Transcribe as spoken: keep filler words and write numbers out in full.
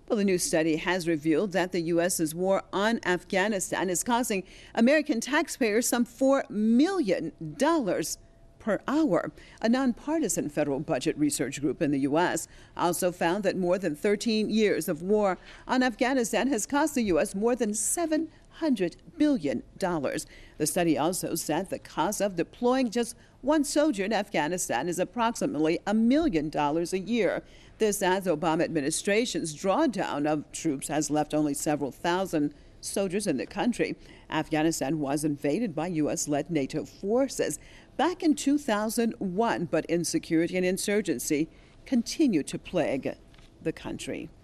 Well, the new study has revealed that the U S's war on Afghanistan is costing American taxpayers some four million dollars per hour. A nonpartisan federal budget research group in the U S also found that more than thirteen years of war on Afghanistan has cost the U S more than seven hundred billion dollars. The study also said the cost of deploying just one soldier in Afghanistan is approximately a million dollars a year. This as Obama administration's drawdown of troops has left only several thousand soldiers in the country. Afghanistan was invaded by U S-led NATO forces back in two thousand one, but insecurity and insurgency continue to plague the country.